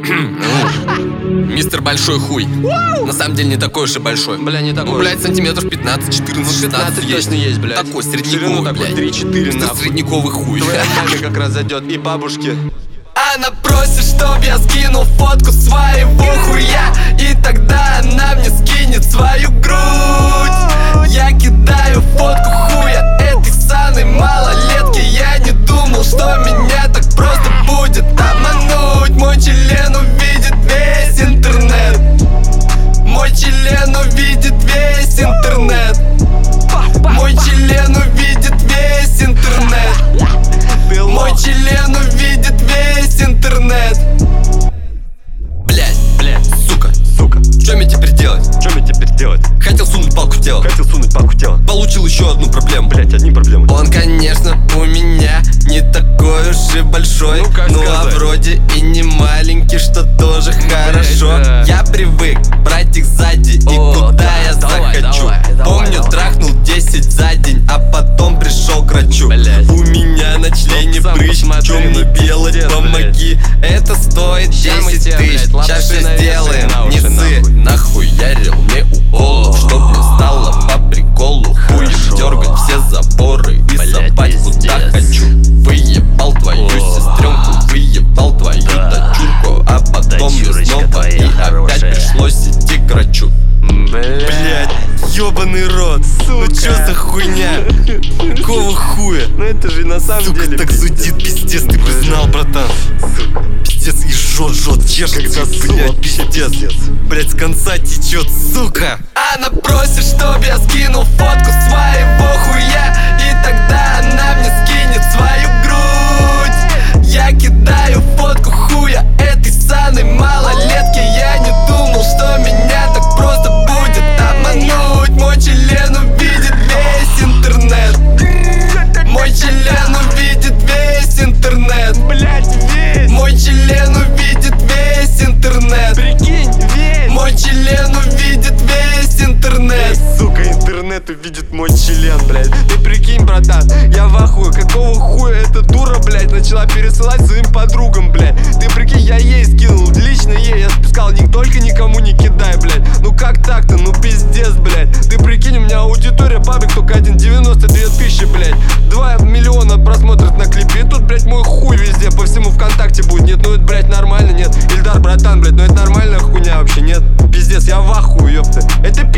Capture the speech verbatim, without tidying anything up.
Мистер Большой Хуй. На самом деле не такой уж и большой. Бля, не такой. Ну, блядь, сантиметров пятнадцать, четырнадцать, шестнадцать есть. Точно есть, блядь. Такой средневековый, блядь. три-четыре, нахуй. Средневековый хуй. Твоя маме как раз зайдет, и бабушке. Она просит, чтоб я скинул фотку своего хуя, и тогда она мне скинет свою грудь. Я кидаю фотку хуя этой саной малолетки. Я не думал, что меня так просто будет обмануть. Мой член увидит весь интернет. Мой член увидит весь интернет. Мой член увидит весь интернет. Мой член увидит весь интернет. Блять, блять, сука, сука. Что мне теперь делать? Что мне теперь делать? Хотел сунуть палку в тело. Хотел сунуть палку в тело. Получил еще одну проблему. Блять, одни проблемы. Он, конечно, у меня не такой уж и большой. Ну, как ну сказать? а вроде и не маленький, что тоже хорошо. Блять, да. Я привык брать их сзади, и О, куда да, я давай, захочу. давай, давай, Помню, давай. трахнул десять за день, а потом пришел к врачу. Блять. У меня на члене Ну, сам прыщ, посмотри, что мне ну, делать, пиздец, помоги. Это стоит Ща мы десять тебе, тысяч, блядь, сейчас лапши все навешаем сделаем. на Не уши, ссы, нахуй. нахуярил мне уколов, чтоб мне стало по приколу. Хуем Хорошо. дергать все заборы и Блядь, сопать куда пиздец. хочу. Выебал твою О. сестренку, выебал твою Да. дочурку, а потом мне Дочурочка снова твоя и опять хорошая. пришлось идти к врачу. Блять. Блять, ёбаный рот, ну Сука. чё за хуйня? Какого хуя? Ну это же на самом Сука, деле так пиздец. зудит, пиздец, ты бы знал, братан. Сука. Пиздец, и жжет, жжет, чешется, Как засол, блядь, вообще пиздец. пиздец. Блядь, с конца течет, сука. Она просит, чтоб я скинул фотку своего хуя, и тогда она мне скинет свою грудь. Я кидаю фотку хуя этой саной малолетки. Я не думал, что меня так просто будет обмануть. Мой член увидит весь интернет. Мой член увидит весь интернет. Блять, весь. Мой член увидит весь интернет. Прикинь, весь. Мой член увидит весь интернет. Сука, интернет увидит мой член, блядь. Ты прикинь, братан, я в ахуе. Какого хуя эта дура, блядь, начала пересылать своим подругам, блядь. Ты прикинь, я ей скинул, лично ей. Я сказал, не только никому не кидай, блядь. Ну как так-то, ну пиздец, блядь. Ты прикинь, у меня аудитория паблик только один, девяносто две тысячи, блядь. два миллиона просмотров на клипе. И тут, блядь, мой хуй везде, по всему ВКонтакте будет. Нет, ну это, блядь, нормально, нет. Ильдар, братан, блядь, ну это нормальная хуйня вообще, нет. Пиздец, я в ахуе, ёпта. Это